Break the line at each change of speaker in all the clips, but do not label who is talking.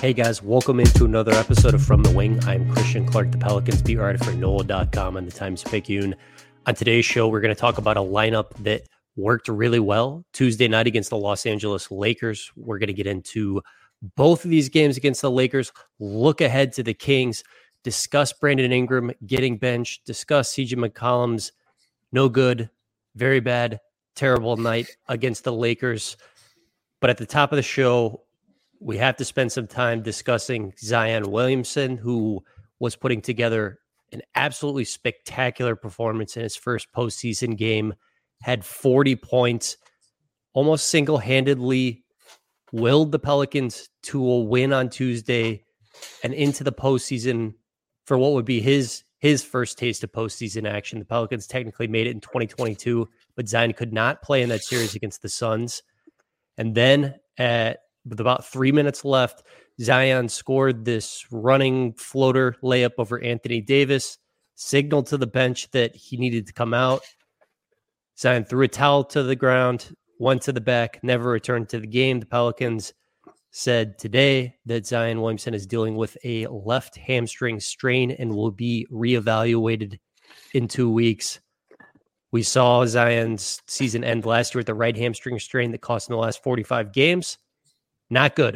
Hey guys, welcome into another episode of From the Wing. I'm Christian Clark, the Pelicans beat writer for NOLA.com and the Times-Picayune. On today's show, we're going to talk about a lineup that worked really well Tuesday night against the Los Angeles Lakers. We're going to get into both of these games against the Lakers, look ahead to the Kings, discuss Brandon Ingram getting benched, discuss CJ McCollum's no good, very bad, terrible night against the Lakers. But at the top of the show, we have to spend some time discussing Zion Williamson, who was putting together an absolutely spectacular performance in his first postseason game, had 40 points, almost single-handedly willed the Pelicans to a win on Tuesday and into the postseason for what would be his first taste of postseason action. The Pelicans technically made it in 2022, but Zion could not play in that series against the Suns. And then with about 3 minutes left, Zion scored this running floater layup over Anthony Davis, signaled to the bench that he needed to come out. Zion threw a towel to the ground, went to the back, never returned to the game. The Pelicans said today that Zion Williamson is dealing with a left hamstring strain and will be reevaluated in 2 weeks. We saw Zion's season end last year with the right hamstring strain that cost him the last 45 games. Not good.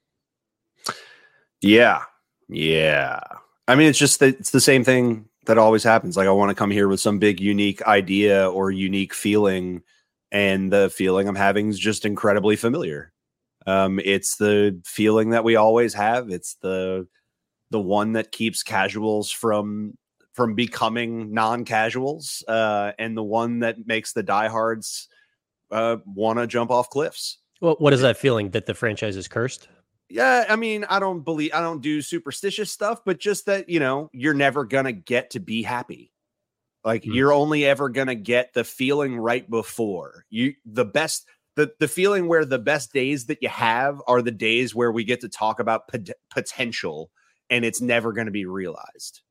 Yeah. I mean, it's the same thing that always happens. Like, I want to come here with some big unique idea or unique feeling, and the feeling I'm having is just incredibly familiar. It's the feeling that we always have. It's the one that keeps casuals from becoming non-casuals, and the one that makes the diehards want to jump off cliffs.
Well, what is that feeling, that the franchise is cursed?
Yeah, I mean, I don't do superstitious stuff, but just that, you're never going to get to be happy. Like, you're only ever going to get the feeling right before the feeling where the best days that you have are the days where we get to talk about potential, and it's never going to be realized.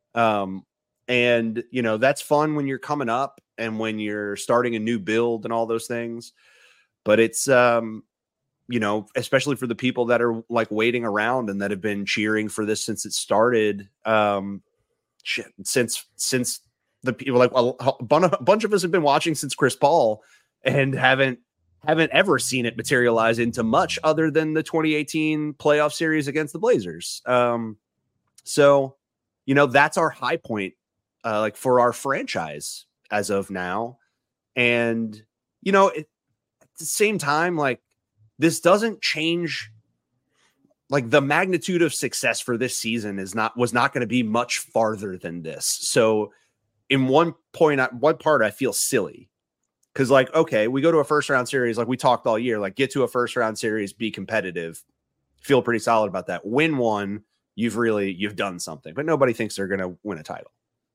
And that's fun when you're coming up and when you're starting a new build and all those things. But it's, especially for the people that are like waiting around and that have been cheering for this since it started, since the people, like a bunch of us have been watching since Chris Paul and haven't ever seen it materialize into much other than the 2018 playoff series against the Blazers. So, that's our high point, like for our franchise as of now. And, at the same time, like, this doesn't change, like, the magnitude of success for this season was not going to be much farther than this. So in one part, I feel silly because, like, okay, we go to a first round series, like we talked all year, like, get to a first round series, be competitive, feel pretty solid about that. Win one, you've done something, but nobody thinks they're going to win a title.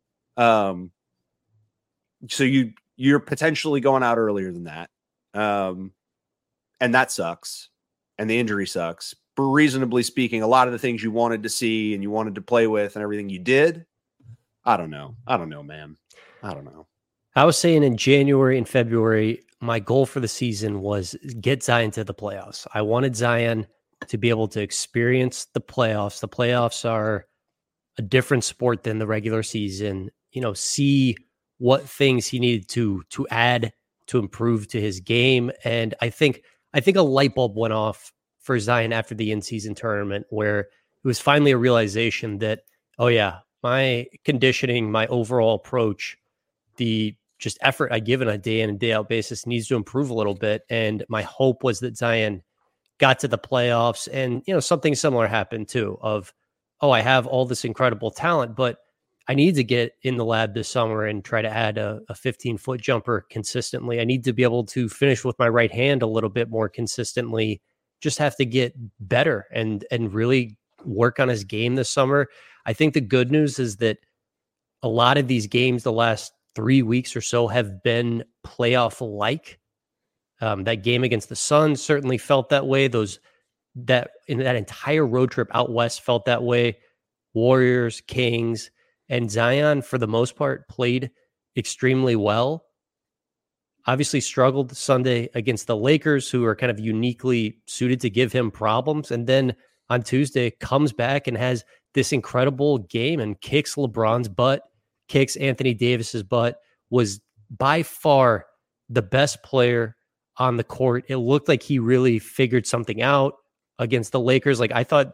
So you're potentially going out earlier than that. And that sucks. And the injury sucks. But reasonably speaking, a lot of the things you wanted to see and you wanted to play with and everything you did, I don't know, man. I don't know.
I was saying in January and February, my goal for the season was get Zion to the playoffs. I wanted Zion to be able to experience the playoffs. The playoffs are a different sport than the regular season. See what things he needed to add to improve to his game. And I think a light bulb went off for Zion after the in-season tournament, where it was finally a realization that, oh yeah, my conditioning, my overall approach, the just effort I give on a day in and day out basis needs to improve a little bit. And my hope was that Zion got to the playoffs and, something similar happened too, of, oh, I have all this incredible talent, but I need to get in the lab this summer and try to add a 15-foot jumper consistently. I need to be able to finish with my right hand a little bit more consistently. Just have to get better and really work on his game this summer. I think the good news is that a lot of these games the last 3 weeks or so have been playoff-like. That game against the Suns certainly felt that way. That entire road trip out west felt that way. Warriors, Kings, and Zion, for the most part, played extremely well. Obviously struggled Sunday against the Lakers, who are kind of uniquely suited to give him problems. And then on Tuesday, comes back and has this incredible game and kicks LeBron's butt, kicks Anthony Davis's butt, was by far the best player on the court. It looked like he really figured something out against the Lakers. Like I thought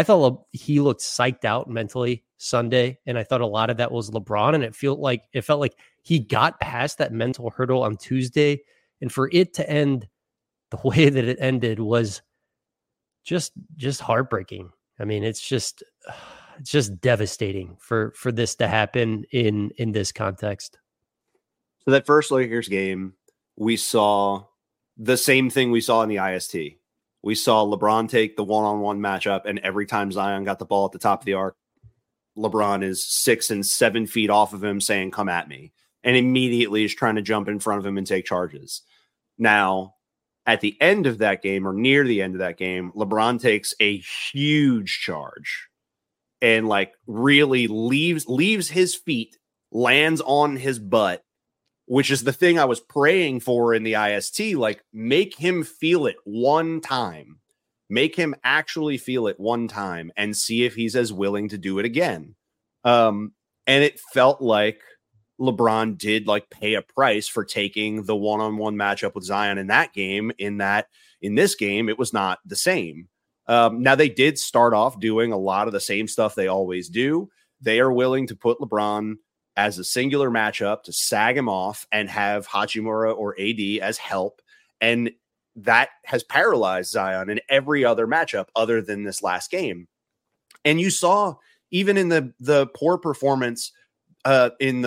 he looked psyched out mentally Sunday, and I thought a lot of that was LeBron, and it felt like he got past that mental hurdle on Tuesday, and for it to end the way that it ended was just heartbreaking. I mean, it's just devastating for this to happen in this context.
So that first Lakers game, we saw the same thing we saw in the IST. We saw LeBron take the one-on-one matchup, and every time Zion got the ball at the top of the arc, LeBron is 6 and 7 feet off of him saying, "Come at me," and immediately is trying to jump in front of him and take charges. Now, at the end of that game, or near the end of that game, LeBron takes a huge charge and like really leaves his feet, lands on his butt, which is the thing I was praying for in the IST. Like, make him feel it one time. Make him actually feel it one time and see if he's as willing to do it again. And it felt like LeBron did like pay a price for taking the one-on-one matchup with Zion in that game, in this game, it was not the same. Now they did start off doing a lot of the same stuff they always do. They are willing to put LeBron as a singular matchup to sag him off and have Hachimura or AD as help. And that has paralyzed Zion in every other matchup other than this last game. And you saw even in the poor performance in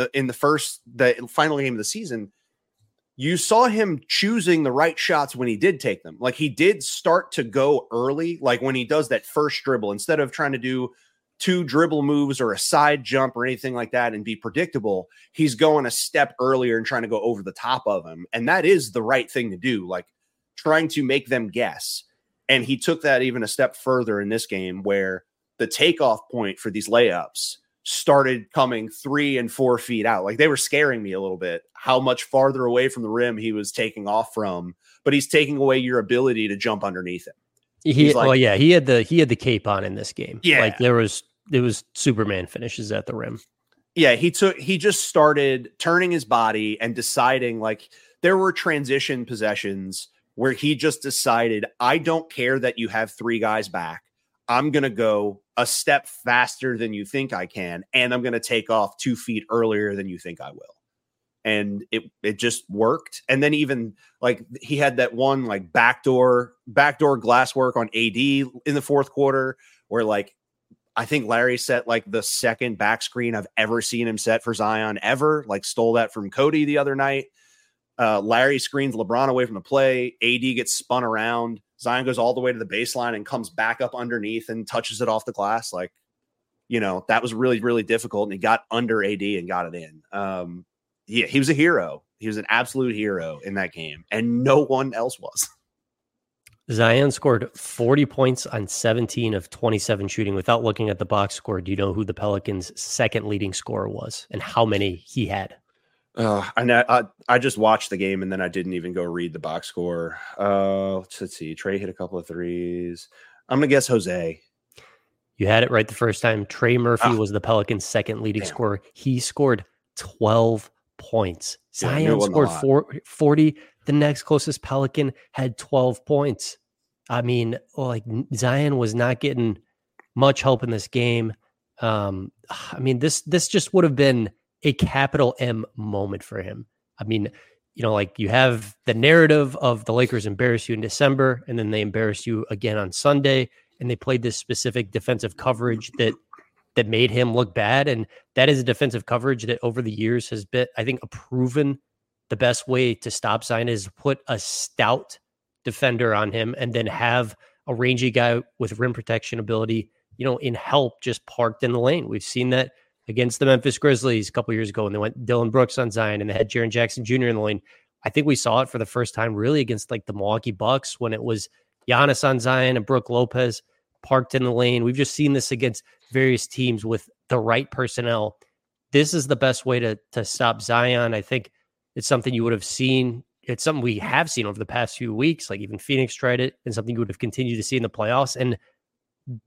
the final game of the season, you saw him choosing the right shots when he did take them. Like he did start to go early, like when he does that first dribble, instead of trying to do 2 dribble moves or a side jump or anything like that and be predictable, he's going a step earlier and trying to go over the top of him. And that is the right thing to do, like trying to make them guess. And he took that even a step further in this game, where the takeoff point for these layups started coming 3 and 4 feet out. Like they were scaring me a little bit, how much farther away from the rim he was taking off from, but he's taking away your ability to jump underneath him. He
had the cape on in this game.
Yeah.
Like it was Superman finishes at the rim.
Yeah, he just started turning his body and deciding, like there were transition possessions where he just decided, I don't care that you have 3 guys back. I'm going to go a step faster than you think I can, and I'm going to take off 2 feet earlier than you think I will. And it just worked. And then even like he had that one like backdoor glass work on AD in the fourth quarter, where like I think Larry set like the second back screen I've ever seen him set for Zion ever. Like stole that from Cody the other night. Larry screens LeBron away from the play. AD gets spun around. Zion goes all the way to the baseline and comes back up underneath and touches it off the glass. Like, that was really, really difficult. And he got under AD and got it in. Yeah, he was a hero. He was an absolute hero in that game, and no one else was.
Zion scored 40 points on 17 of 27 shooting. Without looking at the box score, do you know who the Pelicans' second leading scorer was and how many he had?
I just watched the game and then I didn't even go read the box score. Let's see. Trey hit a couple of threes. I'm going to guess Jose.
You had it right the first time. Trey Murphy was the Pelicans' second leading scorer. He scored 12 points. Zion scored 40. The next closest Pelican had 12 points. I mean, like Zion was not getting much help in this game. I mean, this just would have been a capital M moment for him. I mean, like you have the narrative of the Lakers embarrass you in December, and then they embarrass you again on Sunday, and they played this specific defensive coverage that made him look bad. And that is a defensive coverage that over the years has been, I think, proven the best way to stop Zion is put a stout defender on him and then have a rangy guy with rim protection ability, in help just parked in the lane. We've seen that against the Memphis Grizzlies a couple years ago, and they went Dylan Brooks on Zion and they had Jaren Jackson Jr. in the lane. I think we saw it for the first time really against like the Milwaukee Bucks when it was Giannis on Zion and Brook Lopez parked in the lane. We've just seen this against various teams with the right personnel. This is the best way to stop Zion. I think it's something you would have seen. It's something we have seen over the past few weeks. Like even Phoenix tried it, and something you would have continued to see in the playoffs. And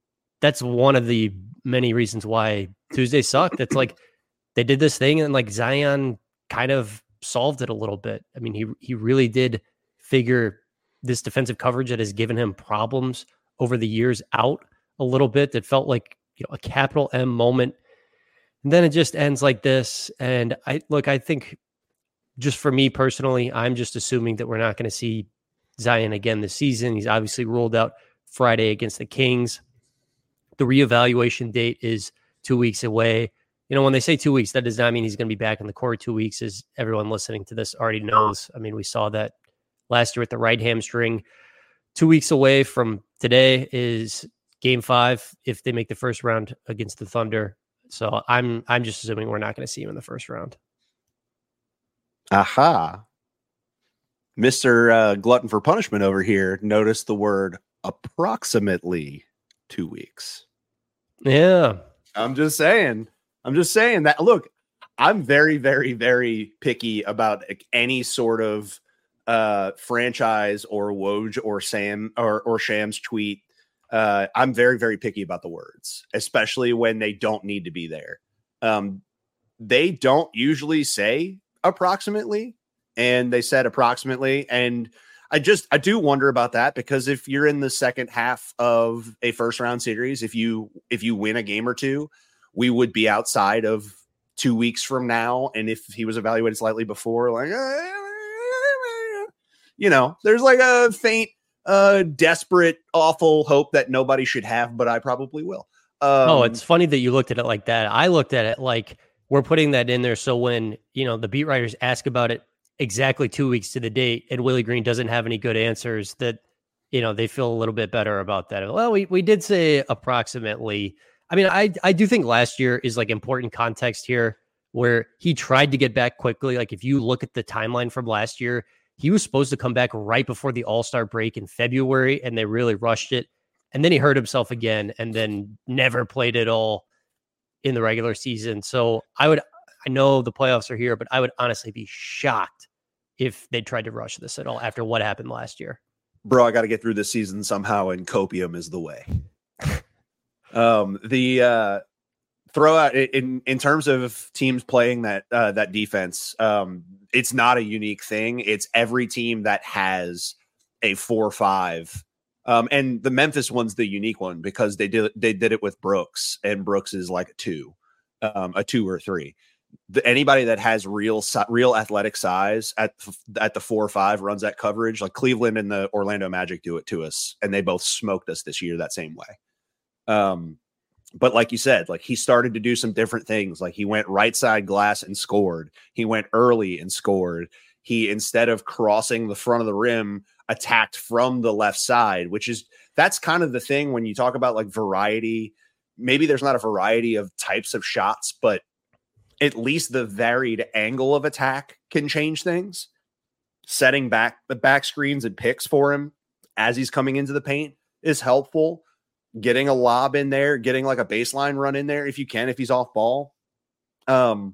that's one of the many reasons why Tuesday sucked. It's like they did this thing and like Zion kind of solved it a little bit. I mean, he really did figure this defensive coverage that has given him problems over the years out a little bit. That felt like, you know, a capital M moment. And then it just ends like this. And I think just for me personally, I'm just assuming that we're not going to see Zion again this season. He's obviously ruled out Friday against the Kings. The reevaluation date is 2 weeks away. You know, when they say 2 weeks, that does not mean he's going to be back in the court 2 weeks, as everyone listening to this already knows. I mean, we saw that last year with the right hamstring. 2 weeks away from today is Game 5 if they make the first round against the Thunder. So I'm just assuming we're not going to see him in the first round.
Aha. Mr. Glutton for Punishment over here noticed the word approximately 2 weeks.
Yeah.
I'm just saying that. Look, I'm very, very, very picky about any sort of franchise or Woj or Sam or Shams tweet. I'm very, very picky about the words, especially when they don't need to be there. They don't usually say approximately, and they said approximately. And I do wonder about that, because if you're in the second half of a first round series, if you win a game or two, we would be outside of 2 weeks from now. And if he was evaluated slightly before, like, you know, there's like a faint, desperate, awful hope that nobody should have, but I probably will.
It's funny that you looked at it like that. I looked at it like we're putting that in there. So when, you know, the beat writers ask about it exactly 2 weeks to the date and Willie Green doesn't have any good answers, that, you know, they feel a little bit better about that. Well, we did say approximately. I mean, I do think last year is like important context here, where he tried to get back quickly. Like if you look at the timeline from last year, he was supposed to come back right before the All-Star break in February, and they really rushed it. And then he hurt himself again and then never played at all in the regular season. So I know the playoffs are here, but I would honestly be shocked if they tried to rush this at all after what happened last year.
Bro, I got to get through this season somehow, and copium is the way. The throw out in terms of teams playing that defense, it's not a unique thing. It's every team that has a 4-5. And the Memphis one's the unique one because they did it with Brooks, and Brooks is like a 2 or 3. Anybody that has real athletic size at the 4-5 runs that coverage. Like Cleveland and the Orlando Magic do it to us, and they both smoked us this year that same way. But like you said, like he started to do some different things. Like he went right side glass and scored. He went early and scored. He, instead of crossing the front of the rim, attacked from the left side, that's kind of the thing when you talk about like variety. Maybe there's not a variety of types of shots, but at least the varied angle of attack can change things. Setting back the back screens and picks for him as he's coming into the paint is helpful. Getting a lob in there, getting like a baseline run in there if you can, if he's off ball. But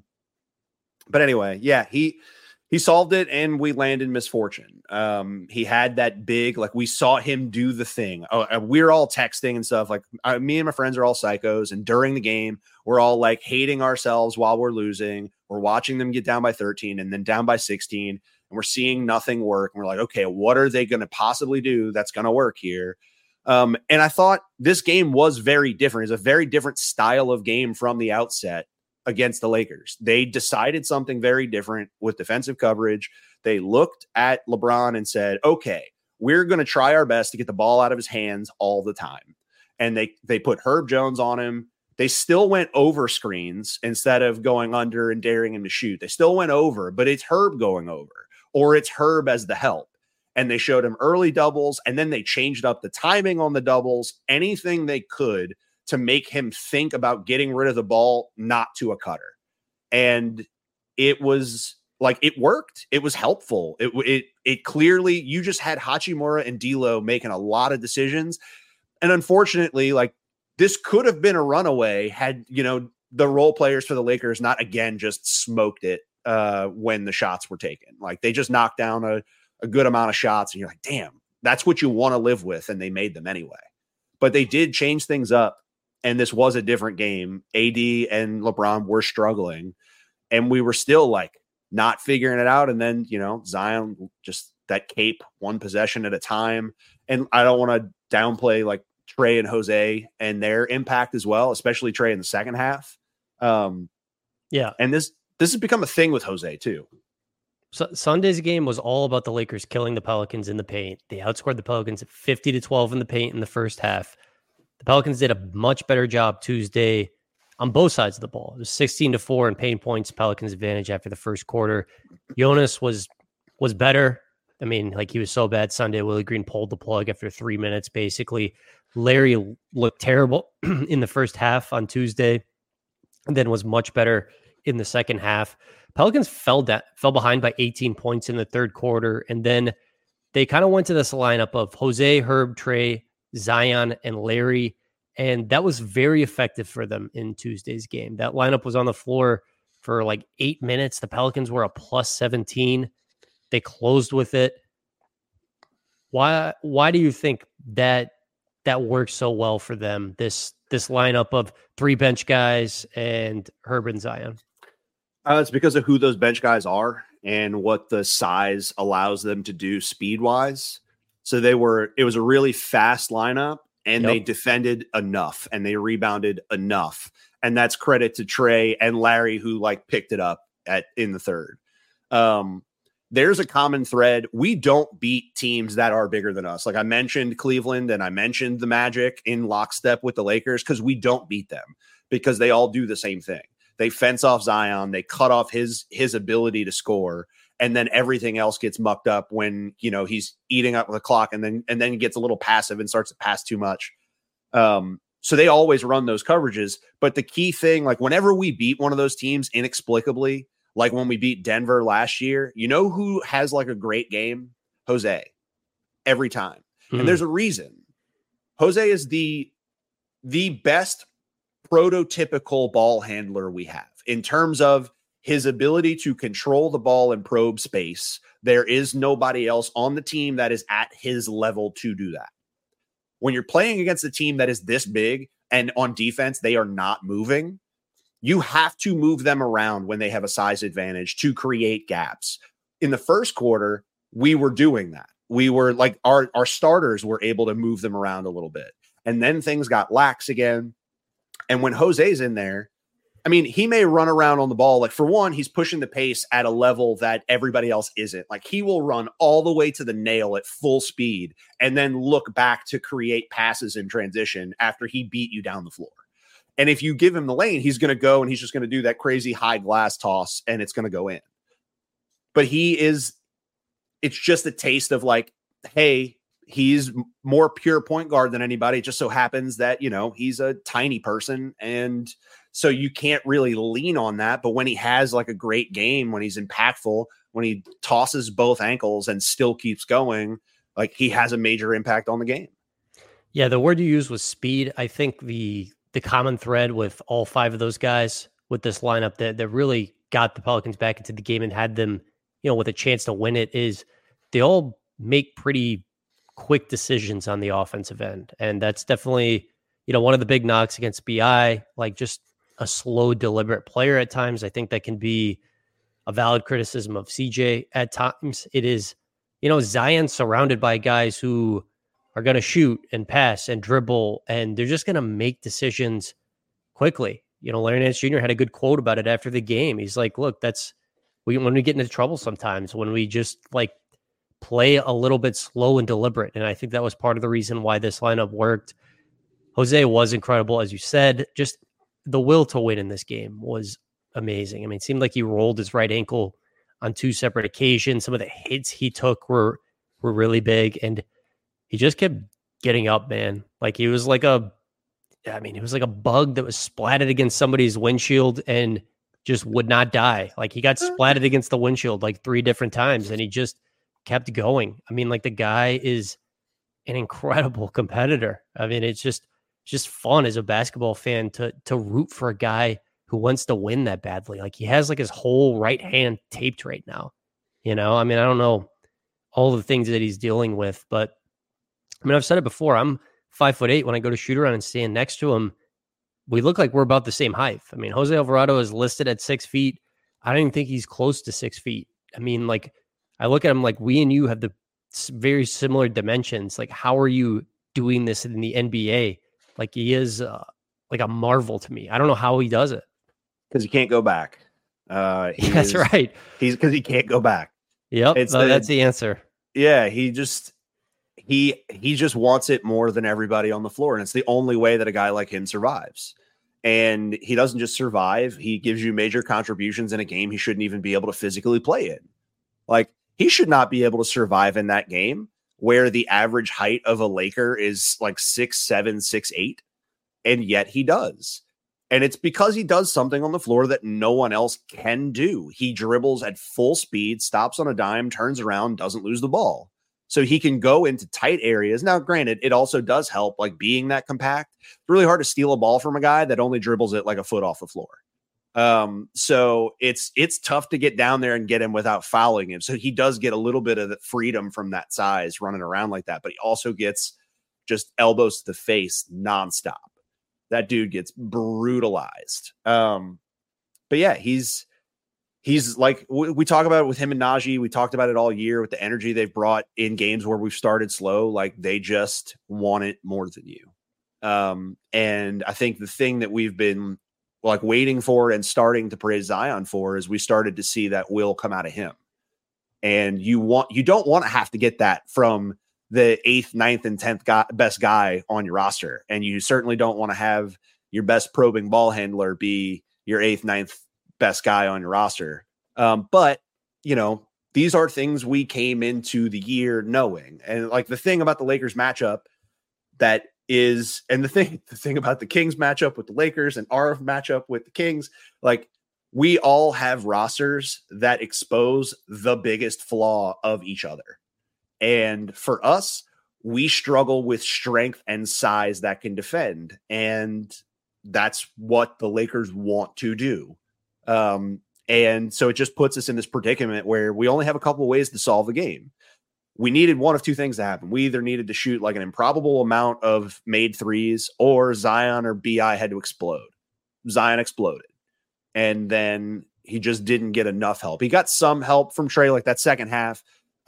anyway, yeah, he solved it, and we landed misfortune. He had that big, like we saw him do the thing. We're all texting and stuff. Like me and my friends are all psychos, and during the game, we're all like hating ourselves while we're losing. We're watching them get down by 13 and then down by 16, and we're seeing nothing work. And we're like, okay, what are they going to possibly do that's going to work here? And I thought this game was very different. It's a very different style of game from the outset against the Lakers. They decided something very different with defensive coverage. They looked at LeBron and said, okay, we're going to try our best to get the ball out of his hands all the time. And they put Herb Jones on him. They still went over screens instead of going under and daring him to shoot. They still went over, but it's Herb going over, or it's Herb as the help. And they showed him early doubles, and then they changed up the timing on the doubles, anything they could to make him think about getting rid of the ball, not to a cutter. And it was like, it worked. It was helpful. It clearly, you just had Hachimura and D'Lo making a lot of decisions. And unfortunately, like this could have been a runaway had, you know, the role players for the Lakers not again, just smoked it when the shots were taken. Like they just knocked down a good amount of shots, and you're like, damn, that's what you want to live with. And they made them anyway, but they did change things up. and this was a different game. AD and LeBron were struggling, and we were still like not figuring it out. And then, Zion, just that cape, one possession at a time. And I don't want to downplay like Trey and Jose and their impact as well, especially Trey in the second half.
Yeah.
And this has become a thing with Jose too.
So Sunday's game was all about the Lakers killing the Pelicans in the paint. They outscored the Pelicans 50-12 in the paint in the first half. The Pelicans did a much better job Tuesday on both sides of the ball. It was 16-4 in paint points, Pelicans advantage after the first quarter. Jonas was better. I mean, like, he was so bad Sunday. Willie Green pulled the plug after 3 minutes, basically. Larry looked terrible in the first half on Tuesday, and then was much better in the second half. Pelicans fell behind by 18 points in the third quarter, and then they kind of went to this lineup of Jose, Herb, Trey, Zion, and Larry, and that was very effective for them in Tuesday's game. That lineup was on the floor for like 8 minutes. The Pelicans were a plus 17. They closed with it. Why do you think that worked so well for them, this lineup of 3 bench guys and Herb and Zion?
It's because of who those bench guys are and what the size allows them to do speed-wise. So it was a really fast lineup, and they defended enough and they rebounded enough. And that's credit to Trey and Larry, who like picked it up in the third. There's a common thread. We don't beat teams that are bigger than us. Like I mentioned Cleveland and I mentioned the Magic in lockstep with the Lakers because we don't beat them because they all do the same thing. They fence off Zion. They cut off his ability to score. And then everything else gets mucked up when, he's eating up the clock and then gets a little passive and starts to pass too much. So they always run those coverages. But the key thing, like whenever we beat one of those teams inexplicably, like when we beat Denver last year, who has like a great game? Jose. Every time. And there's a reason. Jose is the best prototypical ball handler we have in terms of his ability to control the ball and probe space. There is nobody else on the team that is at his level to do that. When you're playing against a team that is this big and on defense, they are not moving, you have to move them around when they have a size advantage to create gaps. In the first quarter, we were doing that. We were like, our starters were able to move them around a little bit. And then things got lax again. And when Jose's in there, I mean, he may run around on the ball. Like for one, he's pushing the pace at a level that everybody else isn't. Like he will run all the way to the nail at full speed and then look back to create passes in transition after he beat you down the floor. And if you give him the lane, he's going to go and he's just going to do that crazy high glass toss and it's going to go in. But it's just a taste of like, hey, he's more pure point guard than anybody. It just so happens that, he's a tiny person. And so you can't really lean on that. But when he has like a great game, when he's impactful, when he tosses both ankles and still keeps going, like he has a major impact on the game.
Yeah. The word you used was speed. I think the common thread with all 5 of those guys with this lineup that really got the Pelicans back into the game and had them, with a chance to win it is they all make pretty quick decisions on the offensive end. And that's definitely, one of the big knocks against BI, like just a slow, deliberate player at times. I think that can be a valid criticism of CJ at times. It is, Zion surrounded by guys who are going to shoot and pass and dribble, and they're just going to make decisions quickly. Larry Nance Jr. had a good quote about it after the game. He's like, look, when we get into trouble sometimes, when we just like play a little bit slow and deliberate. And I think that was part of the reason why this lineup worked. Jose was incredible, as you said. Just the will to win in this game was amazing. I mean, it seemed like he rolled his right ankle on 2 separate occasions. Some of the hits he took were really big, and he just kept getting up, man. Like he was like a bug that was splatted against somebody's windshield and just would not die. Like he got splatted against the windshield like 3 different times, and he just kept going. I mean, like the guy is an incredible competitor. I mean, it's just fun as a basketball fan to root for a guy who wants to win that badly. Like he has like his whole right hand taped right now. I mean, I don't know all the things that he's dealing with, but I mean, I've said it before. I'm 5'8" when I go to shoot around and stand next to him. we look like we're about the same height. I mean, Jose Alvarado is listed at 6 feet. I don't even think he's close to 6 feet. I mean, like, I look at him like we and you have the very similar dimensions. Like, how are you doing this in the NBA? Like, he is like a marvel to me. I don't know how he does it.
Because he can't go back.
That's right.
He's because he can't go back.
Yep, that's the answer.
Yeah, he just wants it more than everybody on the floor, and it's the only way that a guy like him survives. And he doesn't just survive; he gives you major contributions in a game he shouldn't even be able to physically play in. Like, he should not be able to survive in that game where the average height of a Laker is like 6'7", 6'8", and yet he does. And it's because he does something on the floor that no one else can do. He dribbles at full speed, stops on a dime, turns around, doesn't lose the ball. So he can go into tight areas. Now, granted, it also does help, like, being that compact. It's really hard to steal a ball from a guy that only dribbles it like a foot off the floor. So it's tough to get down there and get him without fouling him. So he does get a little bit of the freedom from that size running around like that, but he also gets just elbows to the face nonstop. That dude gets brutalized. But yeah, he's like, we talk about it with him and Najee. We talked about it all year with the energy they've brought in games where we've started slow. Like, they just want it more than you. And I think the thing that we've been like waiting for and starting to praise Zion for is we started to see that will come out of him. And you don't want to have to get that from the 8th, 9th, and 10th best guy on your roster. And you certainly don't want to have your best probing ball handler be your 8th, 9th best guy on your roster. But, you know, these are things we came into the year knowing. And like, the thing about the Lakers matchup that is, and the thing about the Kings matchup with the Lakers and our matchup with the Kings, like, we all have rosters that expose the biggest flaw of each other. And for us, we struggle with strength and size that can defend. And that's what the Lakers want to do. And so it just puts us in this predicament where we only have a couple of ways to solve the game. We needed one of two things to happen. We either needed to shoot like an improbable amount of made threes, or Zion or BI had to explode. Zion exploded. And then he just didn't get enough help. He got some help from Trey, like that second half.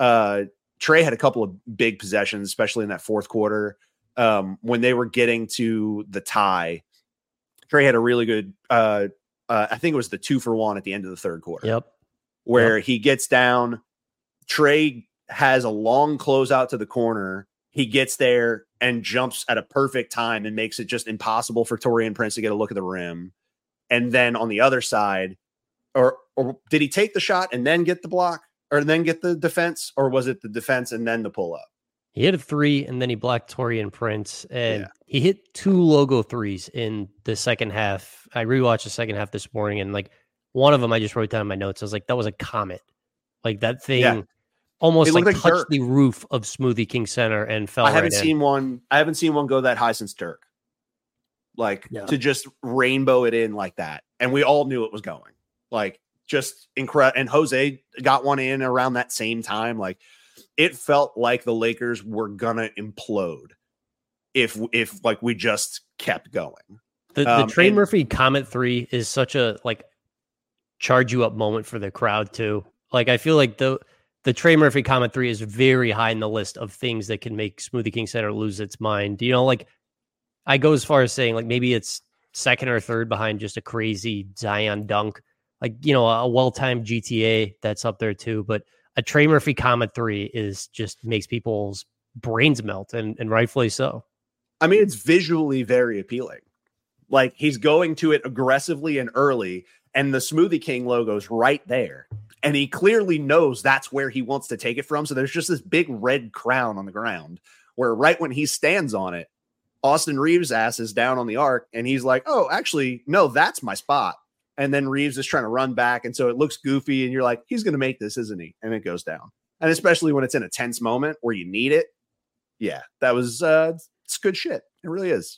Trey had a couple of big possessions, especially in that fourth quarter. When they were getting to the tie, Trey had a really good, I think it was the 2-for-1 at the end of the third quarter.
Yep.
Where he gets down, Trey has a long closeout to the corner. He gets there and jumps at a perfect time and makes it just impossible for Taurean Prince to get a look at the rim. And then on the other side, or did he take the shot and then get the block, or then get the defense, or was it the defense and then the pull up?
He hit a 3 and then he blocked Taurean Prince, and he hit 2 logo threes in the second half. I rewatched the second half this morning, and like one of them I just wrote down in my notes. I was like, that was a comet. Like, that thing almost like touched Dirk. The roof of Smoothie King Center and fell. I haven't seen
one go that high since Dirk. Like, to just rainbow it in like that. And we all knew it was going. Like, just incredible. And Jose got one in around that same time. Like, it felt like the Lakers were gonna implode if like we just kept going.
The Trey Murphy Comet 3 is such a like charge you up moment for the crowd too. Like, I feel like the Trey Murphy Comet 3 is very high in the list of things that can make Smoothie King Center lose its mind. You know, like, I go as far as saying like maybe it's second or third behind just a crazy Zion dunk. Like, you know, a well-timed GTA that's up there too. But a Trey Murphy Comet 3 is just makes people's brains melt, and rightfully so.
I mean, it's visually very appealing. Like, he's going to it aggressively and early, and the Smoothie King logo's right there. And he clearly knows that's where he wants to take it from. So there's just this big red crown on the ground where right when he stands on it, Austin Reeves' ass is down on the arc, and he's like, oh, actually, no, that's my spot. And then Reeves is trying to run back, and so it looks goofy, and you're like, he's going to make this, isn't he? And it goes down. And especially when it's in a tense moment where you need it. Yeah, that was it's good shit. It really is.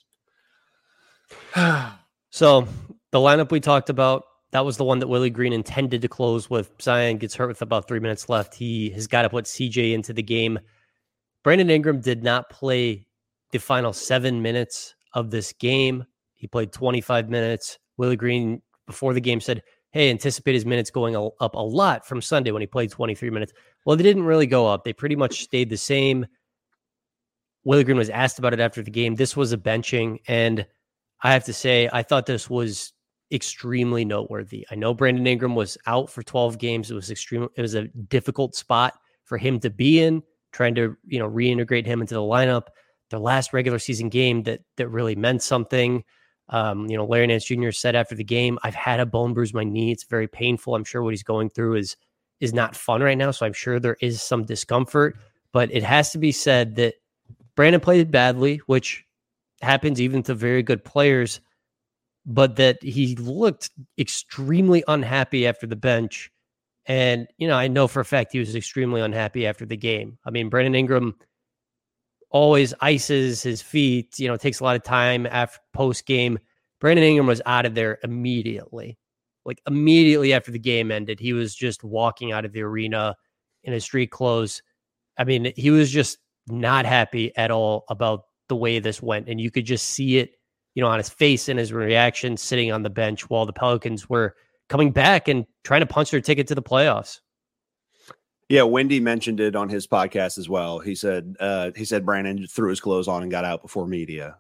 So the lineup we talked about, that was the one that Willie Green intended to close with. Zion gets hurt with about 3 minutes left. He has got to put CJ into the game. Brandon Ingram did not play the final 7 minutes of this game. He played 25 minutes. Willie Green, before the game, said, hey, anticipate his minutes going up a lot from Sunday when he played 23 minutes. Well, they didn't really go up. They pretty much stayed the same. Willie Green was asked about it after the game. This was a benching, and I have to say, I thought this was extremely noteworthy. I know Brandon Ingram was out for 12 games. It was a difficult spot for him to be in, trying to, reintegrate him into the lineup. Their last regular season game that really meant something. Larry Nance Jr. said after the game, I've had a bone bruise my knee. It's very painful. I'm sure what he's going through is not fun right now. So I'm sure there is some discomfort, but it has to be said that Brandon played badly, which happens even to very good players, but that he looked extremely unhappy after the bench. And, I know for a fact he was extremely unhappy after the game. I mean, Brandon Ingram always ices his feet, takes a lot of time after post game. Brandon Ingram was out of there immediately. Like immediately after the game ended, he was just walking out of the arena in his street clothes. I mean, he was just not happy at all about the way this went. And you could just see it, on his face and his reaction sitting on the bench while the Pelicans were coming back and trying to punch their ticket to the playoffs.
Yeah, Wendy mentioned it on his podcast as well. He said Brandon threw his clothes on and got out before media.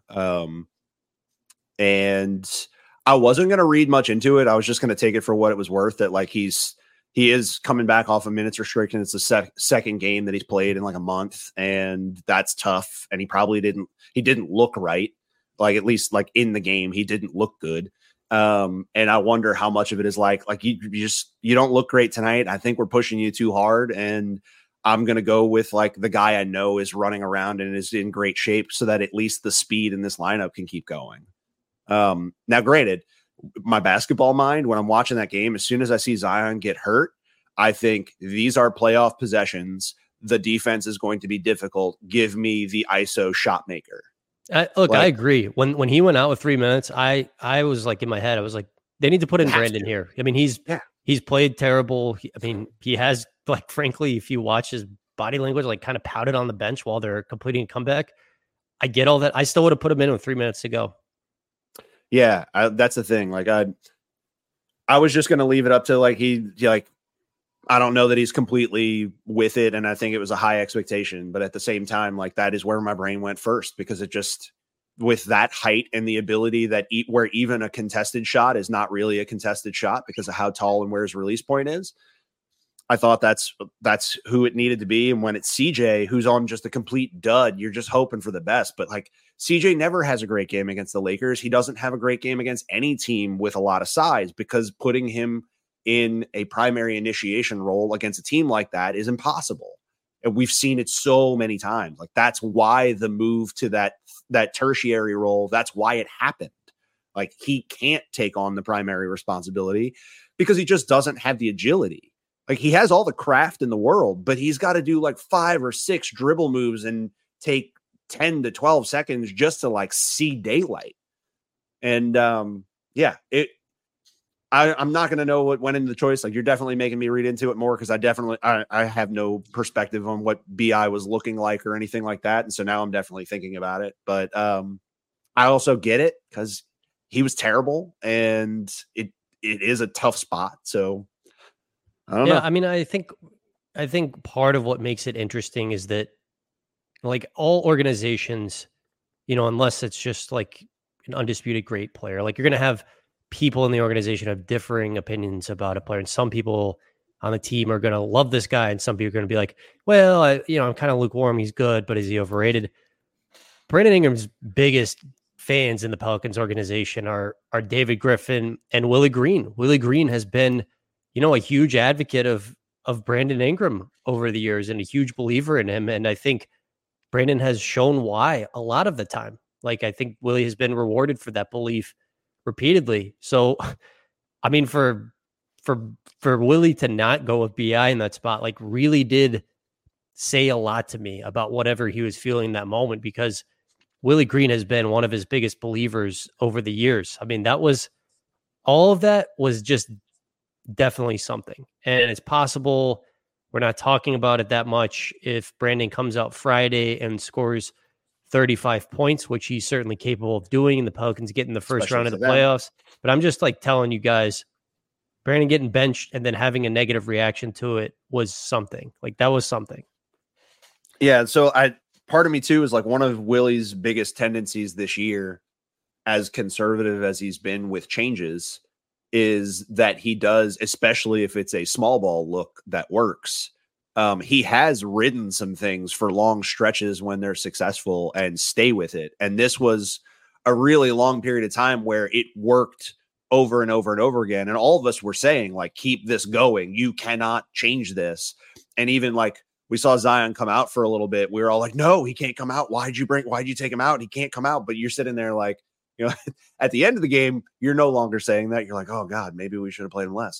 And I wasn't going to read much into it. I was just going to take it for what it was worth, that like he is coming back off a minutes restriction. It's the second game that he's played in like a month, and that's tough. And he didn't look right. Like at least like in the game, he didn't look good. And I wonder how much of it is like you don't look great tonight. I think we're pushing you too hard, and I'm going to go with like the guy I know is running around and is in great shape so that at least the speed in this lineup can keep going. Now granted, my basketball mind, when I'm watching that game, as soon as I see Zion get hurt, I think these are playoff possessions. The defense is going to be difficult. Give me the ISO shot maker.
I agree. When he went out with 3 minutes, I was like in my head, I was like, they need to put in Brandon here. I mean, he's played terrible. He has, like, frankly, if you watch his body language, like kind of pouted on the bench while they're completing a comeback. I get all that. I still would have put him in with 3 minutes to go.
Yeah, that's the thing. Like I was just going to leave it up to I don't know that he's completely with it, and I think it was a high expectation. But at the same time, like that is where my brain went first, because it just, with that height and the ability that where even a contested shot is not really a contested shot because of how tall and where his release point is. I thought that's who it needed to be. And when it's CJ, who's on just a complete dud, you're just hoping for the best. But like CJ never has a great game against the Lakers. He doesn't have a great game against any team with a lot of size, because putting him in a primary initiation role against a team like that is impossible. And we've seen it so many times. Like that's why the move to that tertiary role, that's why it happened. Like he can't take on the primary responsibility because he just doesn't have the agility. Like he has all the craft in the world, but he's got to do like 5 or 6 dribble moves and take 10 to 12 seconds just to like see daylight. And I'm not going to know what went into the choice. Like you're definitely making me read into it more, because I have no perspective on what BI was looking like or anything like that. And so now I'm definitely thinking about it. But I also get it, because he was terrible and it is a tough spot. So I don't know.
I mean, I think part of what makes it interesting is that, like, all organizations, unless it's just like an undisputed great player, like you're going to have people in the organization have differing opinions about a player. And some people on the team are going to love this guy, and some people are going to be like, well, I'm kind of lukewarm. He's good, but is he overrated? Brandon Ingram's biggest fans in the Pelicans organization are David Griffin and Willie Green. Willie Green has been, a huge advocate of Brandon Ingram over the years and a huge believer in him. And I think Brandon has shown why a lot of the time. Like, I think Willie has been rewarded for that belief repeatedly. So, I mean, for Willie to not go with BI in that spot, like, really did say a lot to me about whatever he was feeling in that moment, because Willie Green has been one of his biggest believers over the years. I mean, all of that was just definitely something. And it's possible we're not talking about it that much if Brandon comes out Friday and scores 35 points, which he's certainly capable of doing, and the Pelicans get in the first
Especially
round of
for
the
them.
playoffs. But I'm just like telling you guys, Brandon getting benched and then having a negative reaction to it was something. Like, that was something.
Yeah, so part of me too is like one of Willie's biggest tendencies this year, as conservative as he's been with changes, is that he does, especially if it's a small ball look that works. He has ridden some things for long stretches when they're successful and stay with it. And this was a really long period of time where it worked over and over and over again. And all of us were saying, like, keep this going. You cannot change this. And even like we saw Zion come out for a little bit. We were all like, no, he can't come out. Why'd you take him out? He can't come out. But you're sitting there like, you know, at the end of the game, you're no longer saying that. You're like, oh God, maybe we should have played him less.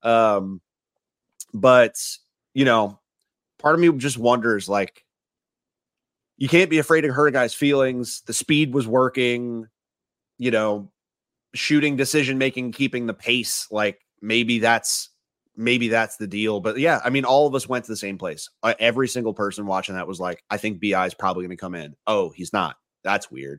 But you know, part of me just wonders, like, you can't be afraid to hurt a guy's feelings. The speed was working, you know, shooting, decision-making, keeping the pace. Like maybe that's the deal. But yeah, I mean, all of us went to the same place. Every single person watching that was like, I think BI is probably going to come in. Oh, he's not. That's weird.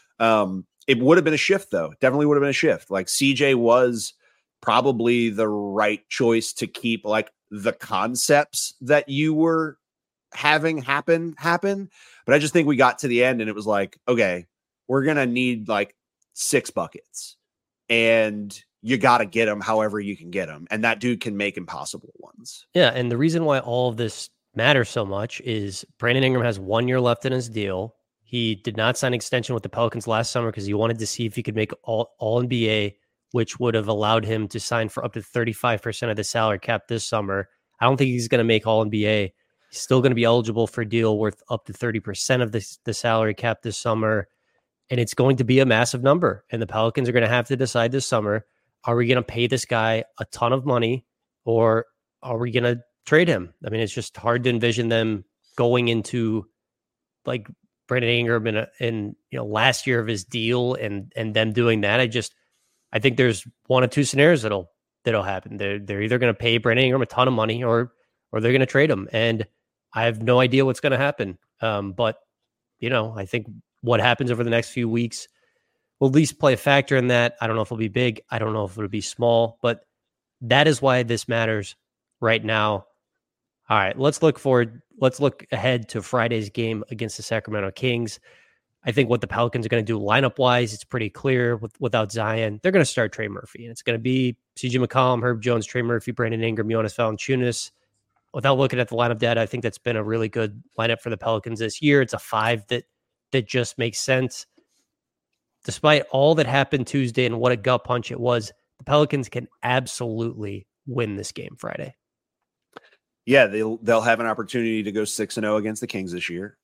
It would have been a shift though. Definitely would have been a shift. Like CJ was probably the right choice to keep like the concepts that you were having happen. But I just think we got to the end and it was like, okay, we're going to need like 6 buckets and you got to get them however you can get them. And that dude can make impossible ones.
Yeah. And the reason why all of this matters so much is Brandon Ingram has 1 year left in his deal. He did not sign an extension with the Pelicans last summer because he wanted to see if he could make all NBA, which would have allowed him to sign for up to 35% of the salary cap this summer. I don't think he's going to make all NBA. He's still going to be eligible for a deal worth up to 30% of the salary cap this summer. And it's going to be a massive number. And the Pelicans are going to have to decide this summer, are we going to pay this guy a ton of money or are we going to trade him? I mean, it's just hard to envision them going into like Brandon Ingram in last year of his deal and them doing that. I think there's one of two scenarios that'll happen. They're either going to pay Brandon Ingram a ton of money or they're going to trade him. And I have no idea what's going to happen. But I think what happens over the next few weeks will at least play a factor in that. I don't know if it'll be big. I don't know if it'll be small, but that is why this matters right now. All right, let's look forward. Let's look ahead to Friday's game against the Sacramento Kings. I think what the Pelicans are going to do lineup-wise, it's pretty clear without Zion. They're going to start Trey Murphy, and it's going to be CJ McCollum, Herb Jones, Trey Murphy, Brandon Ingram, Jonas Valanciunas. Without looking at the lineup data, I think that's been a really good lineup for the Pelicans this year. It's a 5 that just makes sense. Despite all that happened Tuesday and what a gut punch it was, the Pelicans can absolutely win this game Friday.
Yeah, they'll have an opportunity to go 6-0 against the Kings this year.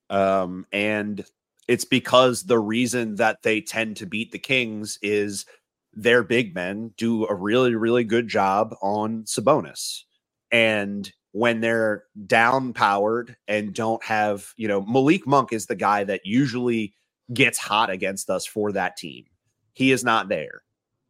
And it's because the reason that they tend to beat the Kings is their big men do a really, really good job on Sabonis. And when they're down powered and don't have, Malik Monk is the guy that usually gets hot against us for that team. He is not there.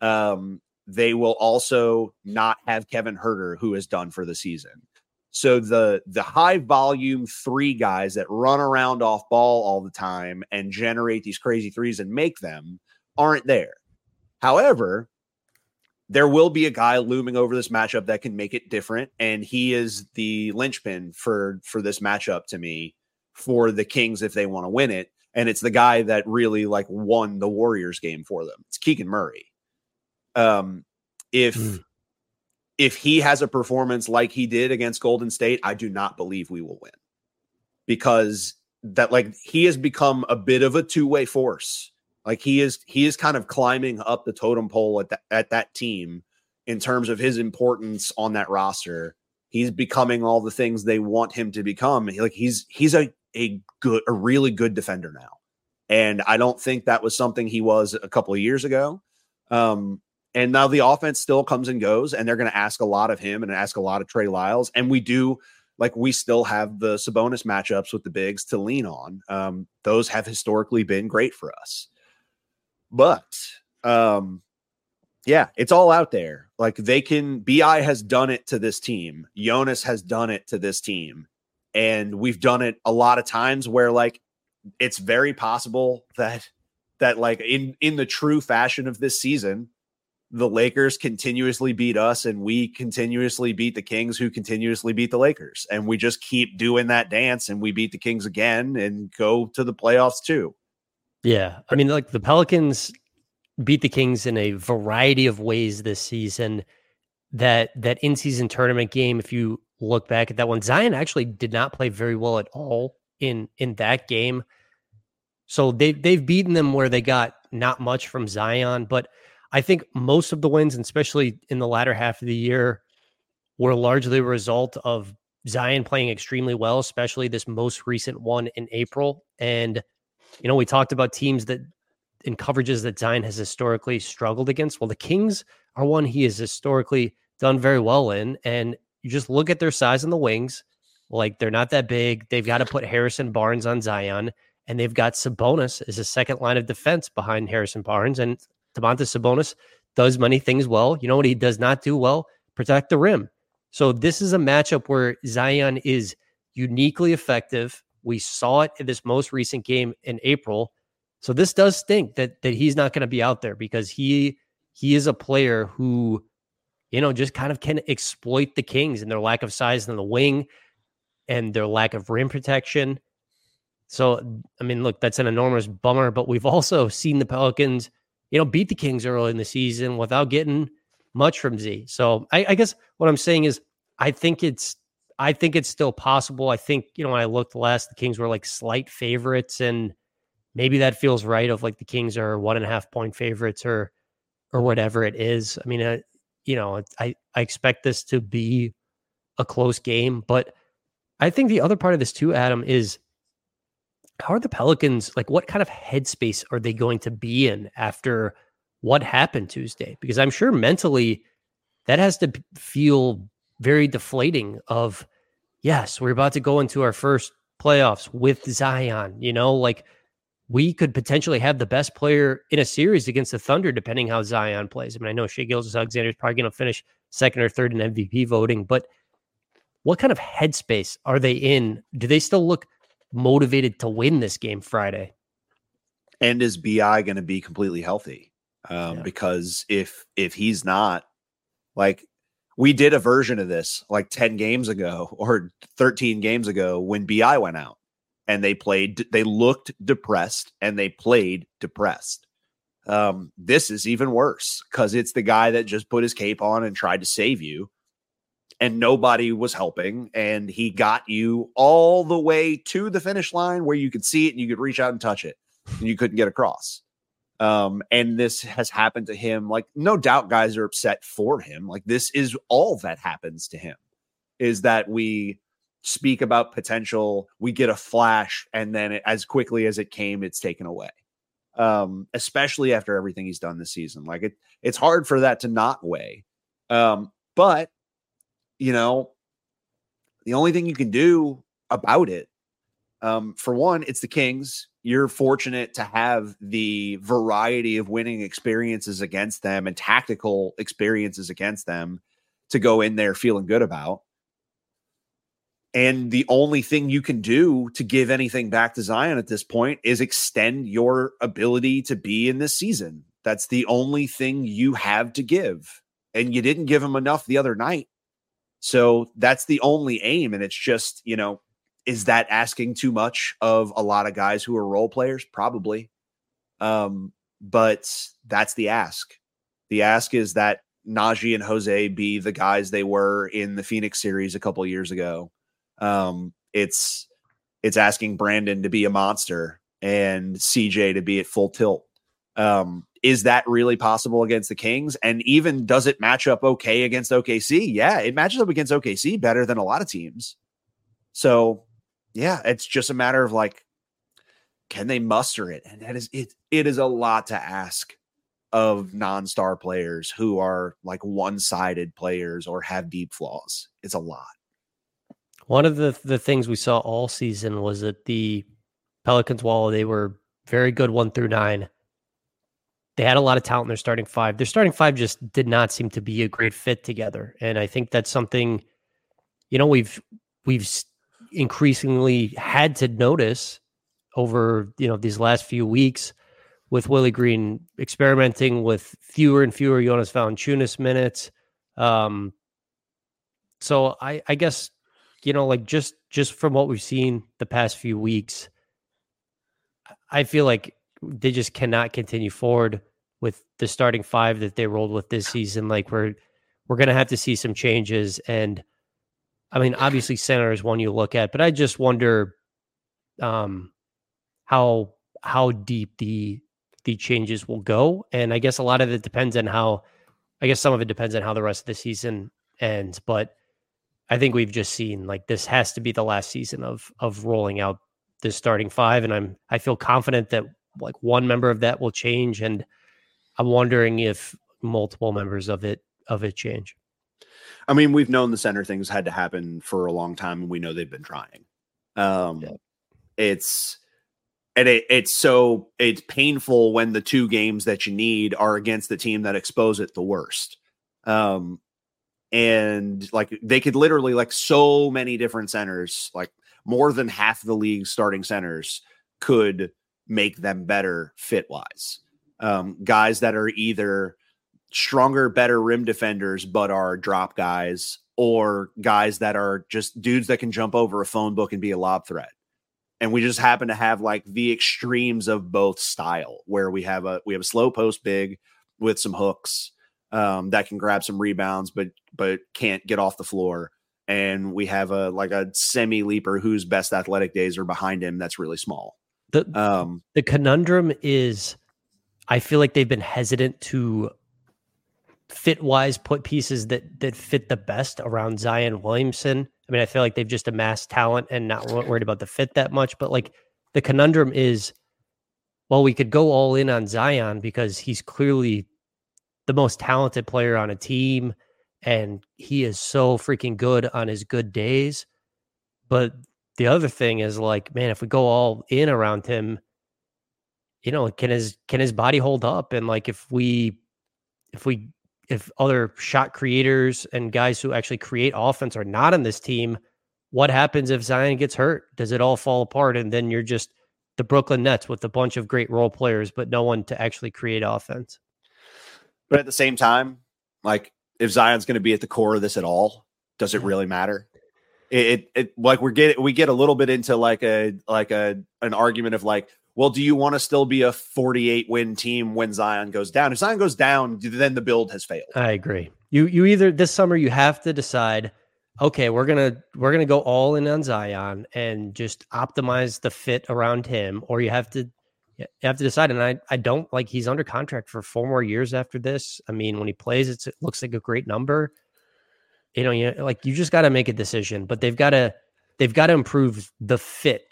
They will also not have Kevin Huerter, who is done for the season. So the high volume 3 guys that run around off ball all the time and generate these crazy threes and make them aren't there. However, there will be a guy looming over this matchup that can make it different. And he is the linchpin for this matchup to me for the Kings if they want to win it. And it's the guy that really won the Warriors game for them. It's Keegan Murray. If he has a performance like he did against Golden State, I do not believe we will win because he has become a bit of a two-way force. He is kind of climbing up the totem pole at that team in terms of his importance on that roster. He's becoming all the things they want him to become. He's a really good defender now. And I don't think that was something he was a couple of years ago. And now the offense still comes and goes, and they're going to ask a lot of him and ask a lot of Trey Lyles. And we still have the Sabonis matchups with the bigs to lean on. Those have historically been great for us. But, yeah, it's all out there. BI has done it to this team. Jonas has done it to this team. And we've done it a lot of times where it's very possible that like in the true fashion of this season, the Lakers continuously beat us and we continuously beat the Kings, who continuously beat the Lakers. And we just keep doing that dance and we beat the Kings again and go to the playoffs too.
Yeah. I mean, like the Pelicans beat the Kings in a variety of ways this season. That in-season tournament game, if you look back at that one, Zion actually did not play very well at all in that game. So they've beaten them where they got not much from Zion, but I think most of the wins, and especially in the latter half of the year, were largely a result of Zion playing extremely well, especially this most recent one in April. And, we talked about teams that in coverages that Zion has historically struggled against. Well, the Kings are one he has historically done very well in. And you just look at their size on the wings, like they're not that big. They've got to put Harrison Barnes on Zion, and they've got Sabonis as a second line of defense behind Harrison Barnes. And Domantas Sabonis does many things well. You know what he does not do well? Protect the rim. So this is a matchup where Zion is uniquely effective. We saw it in this most recent game in April. So this does stink that he's not going to be out there, because he is a player who, just kind of can exploit the Kings and their lack of size in the wing and their lack of rim protection. So, I mean, look, that's an enormous bummer, but we've also seen the Pelicans, beat the Kings early in the season without getting much from Z. So I guess what I'm saying is I think it's still possible. I think, when I looked last, the Kings were like slight favorites, and maybe that feels right, of like the Kings are 1.5 point favorites or whatever it is. I mean, I expect this to be a close game, but I think the other part of this too, Adam, is how are the Pelicans, like what kind of headspace are they going to be in after what happened Tuesday? Because I'm sure mentally that has to feel very deflating of, yes, we're about to go into our first playoffs with Zion, like we could potentially have the best player in a series against the Thunder, depending how Zion plays. I mean, I know Shai Gilgeous-Alexander is probably going to finish second or third in MVP voting, but what kind of headspace are they in? Do they still look motivated to win this game Friday?
And is BI going to be completely healthy? Because if he's not, like, we did a version of this like 10 games ago or 13 games ago when BI went out and they looked depressed and they played depressed. This is even worse because it's the guy that just put his cape on and tried to save you, and nobody was helping, and he got you all the way to the finish line where you could see it and you could reach out and touch it, and you couldn't get across. And this has happened to him. Like, no doubt guys are upset for him. Like, this is all that happens to him, is that we speak about potential, we get a flash, and then as quickly as it came, it's taken away. Especially after everything he's done this season. Like, it's hard for that to not weigh. But the only thing you can do about it, for one, it's the Kings. You're fortunate to have the variety of winning experiences against them and tactical experiences against them to go in there feeling good about. And the only thing you can do to give anything back to Zion at this point is extend your ability to be in this season. That's the only thing you have to give. And you didn't give him enough the other night. So that's the only aim. And it's just, is that asking too much of a lot of guys who are role players? Probably. But that's the ask. The ask is that Najee and Jose be the guys they were in the Phoenix series a couple of years ago. It's asking Brandon to be a monster and CJ to be at full tilt. Is that really possible against the Kings? And even does it match up okay against OKC? Yeah, it matches up against OKC better than a lot of teams. So yeah, it's just a matter of like, can they muster it? And that is it. It is a lot to ask of non-star players who are like one-sided players or have deep flaws. It's a lot.
One of the things we saw all season was that the Pelicans, while they were very good 1 through 9, they had a lot of talent in their starting five. Their starting five just did not seem to be a great fit together. And I think that's something, we've increasingly had to notice over, these last few weeks with Willie Green experimenting with fewer and fewer Jonas Valanciunas minutes. So I guess, like just from what we've seen the past few weeks, I feel like they just cannot continue forward with the starting five that they rolled with this season. Like we're going to have to see some changes. And I mean, obviously center is one you look at, but I just wonder how deep the changes will go. And I guess a lot of it depends on some of it depends on how the rest of the season ends. But I think we've just seen like this has to be the last season of rolling out this starting five. And I feel confident that like one member of that will change. And I'm wondering if multiple members of it change.
I mean, we've known the center things had to happen for a long time, and we know they've been trying. It's painful when the two games that you need are against the team that expose it the worst. And like they could literally, like, so many different centers, like more than half the league's starting centers could make them better fit wise. Guys that are either stronger, better rim defenders, but are drop guys, or guys that are just dudes that can jump over a phone book and be a lob threat. And we just happen to have like the extremes of both style, where we have a slow post big with some hooks that can grab some rebounds, but can't get off the floor. And we have a semi leaper whose best athletic days are behind him. That's really small.
The conundrum is, I feel like they've been hesitant to fit wise put pieces that fit the best around Zion Williamson. I mean, I feel like they've just amassed talent and not worried about the fit that much. But like the conundrum is, well, we could go all in on Zion because he's clearly the most talented player on a team, and he is so freaking good on his good days. But the other thing is like, man, if we go all in around him, can his body hold up? And like, if other shot creators and guys who actually create offense are not on this team, what happens if Zion gets hurt? Does it all fall apart? And then you're just the Brooklyn Nets with a bunch of great role players, but no one to actually create offense.
But at the same time, like, if Zion's going to be at the core of this at all, does it really matter? It like we get a little bit into an argument of like, well, do you want to still be a 48 win team when Zion goes down? If Zion goes down, then the build has failed.
I agree. You either this summer you have to decide, okay, we're gonna go all in on Zion and just optimize the fit around him, or you have to decide. And I don't like, he's under contract for 4 more years after this. I mean, when he plays, it looks like a great number. You just got to make a decision, but they've got to improve the fit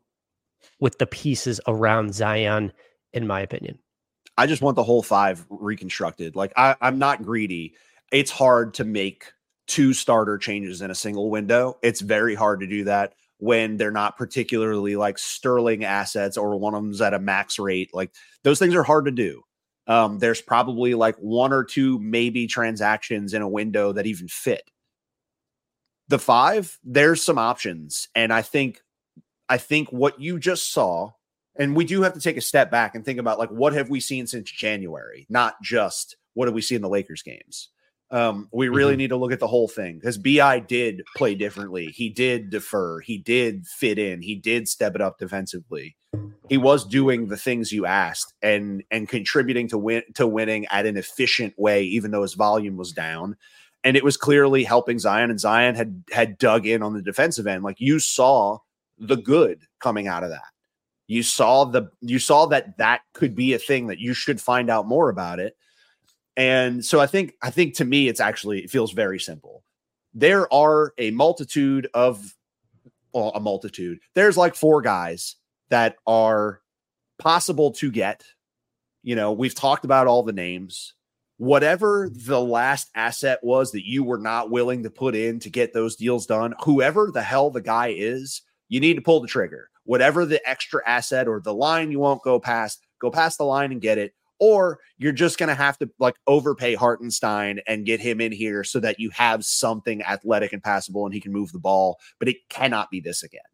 with the pieces around Zion, in my opinion.
I just want the whole 5 reconstructed. Like, I'm not greedy. It's hard to make 2 starter changes in a single window. It's very hard to do that when they're not particularly like sterling assets, or one of them's at a max rate. Like, those things are hard to do. There's probably like 1 or 2 maybe transactions in a window that even fit. The 5, there's some options. And I think what you just saw, and we do have to take a step back and think about like, what have we seen since January? Not just what have we seen in the Lakers games. We really need to look at the whole thing, because BI did play differently. He did defer. He did fit in. He did step it up defensively. He was doing the things you asked and contributing to winning at an efficient way, even though his volume was down. And it was clearly helping Zion, and Zion had dug in on the defensive end. Like, you saw the good coming out of that. You saw that could be a thing, that you should find out more about it. And so I think to me, it feels very simple. There are a multitude. There's like 4 guys that are possible to get. We've talked about all the names. Whatever the last asset was that you were not willing to put in to get those deals done, whoever the hell the guy is, you need to pull the trigger. Whatever the extra asset or the line you won't go past the line and get it. Or you're just going to have to like overpay Hartenstein and get him in here so that you have something athletic and passable and he can move the ball. But it cannot be this again.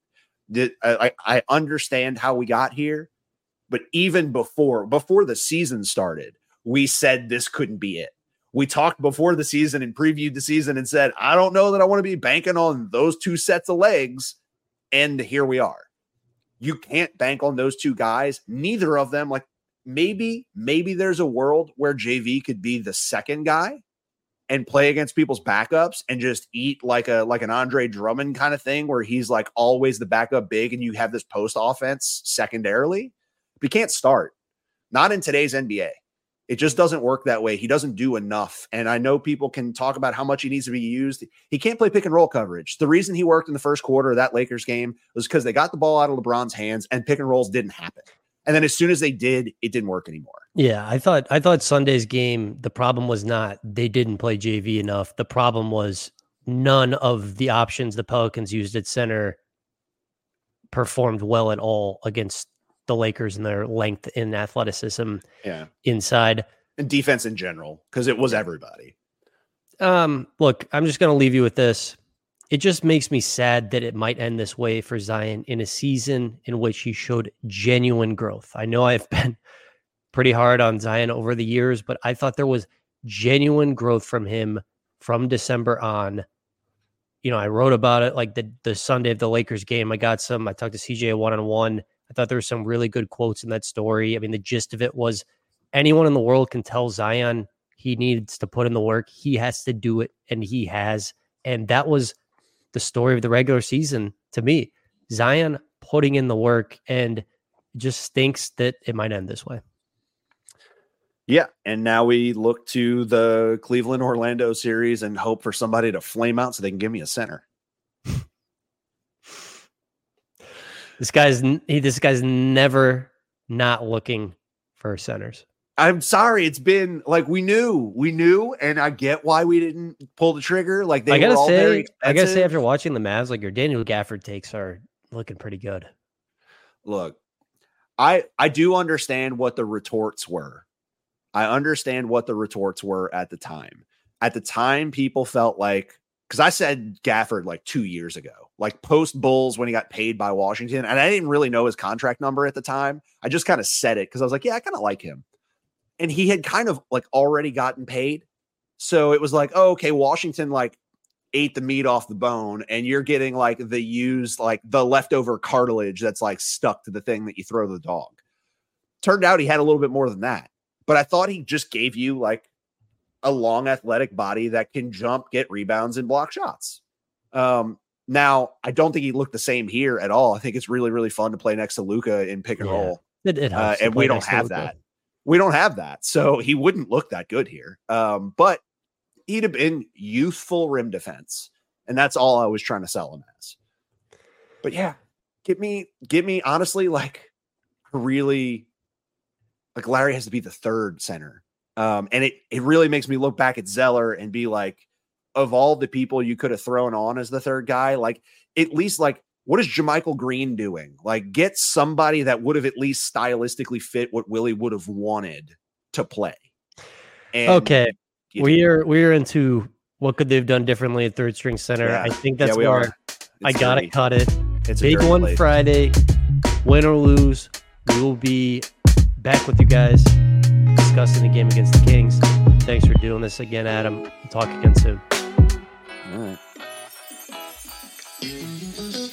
I understand how we got here, but even before the season started, we said this couldn't be it. We talked before the season and previewed the season and said, I don't know that I want to be banking on those two sets of legs. And here we are. You can't bank on those two guys. Neither of them, like maybe there's a world where JV could be the second guy and play against people's backups and just eat like an Andre Drummond kind of thing where he's like always the backup big and you have this post offense secondarily. But he can't start. Not in today's NBA. It just doesn't work that way. He doesn't do enough. And I know people can talk about how much he needs to be used. He can't play pick and roll coverage. The reason he worked in the first quarter of that Lakers game was because they got the ball out of LeBron's hands and pick and rolls didn't happen. And then as soon as they did, it didn't work anymore.
Yeah, I thought Sunday's game, the problem was not they didn't play JV enough. The problem was none of the options the Pelicans used at center performed well at all against the Lakers and their length and athleticism inside.
And defense in general, because it was everybody.
Look, I'm just going to leave you with this. It just makes me sad that it might end this way for Zion in a season in which he showed genuine growth. I know I've been pretty hard on Zion over the years, but I thought there was genuine growth from him from December on. You know, I wrote about it like the Sunday of the Lakers game. I talked to CJ one-on-one. I thought there were some really good quotes in that story. I mean, the gist of it was anyone in the world can tell Zion he needs to put in the work. He has to do it, and he has. And that was the story of the regular season to me. Zion putting in the work, and it just stinks that it might end this way.
Yeah, and now we look to the Cleveland-Orlando series and hope for somebody to flame out so they can give me a center.
This guy's never not looking for centers.
I'm sorry. It's been like we knew, and I get why we didn't pull the trigger. Like I gotta
say, after watching the Mavs, like your Daniel Gafford takes are looking pretty good.
Look, I do understand what the retorts were. I understand what the retorts were at the time. At the time, people felt like, because I said Gafford like 2 years ago, like post Bulls when he got paid by Washington. And I didn't really know his contract number at the time. I just kind of said it because I was like, yeah, I kind of like him. And he had kind of like already gotten paid. So it was like, oh, okay, Washington like ate the meat off the bone and you're getting like the used, like the leftover cartilage that's like stuck to the thing that you throw the dog. Turned out he had a little bit more than that. But I thought he just gave you like a long athletic body that can jump, get rebounds, and block shots. Now, I don't think he looked the same here at all. I think it's really, really fun to play next to Luka in pick and roll.
It helps
and we don't have that. We don't have that. So he wouldn't look that good here. But he'd have been youthful rim defense. And that's all I was trying to sell him as. But yeah, get me honestly, like really, like Larry has to be the third center. And it really makes me look back at Zeller and be like, of all the people you could have thrown on as the third guy, like at least like, what is JaMychal Green doing? Like get somebody that would have at least stylistically fit what Willie would have wanted to play. And
okay. We are into what could they have done differently at third string center. Yeah. I think that's where I got to cut it. It's big one place. Friday, win or lose. We will be back with you guys discussing the game against the Kings. Thanks for doing this again, Adam. We'll talk again soon.
All right.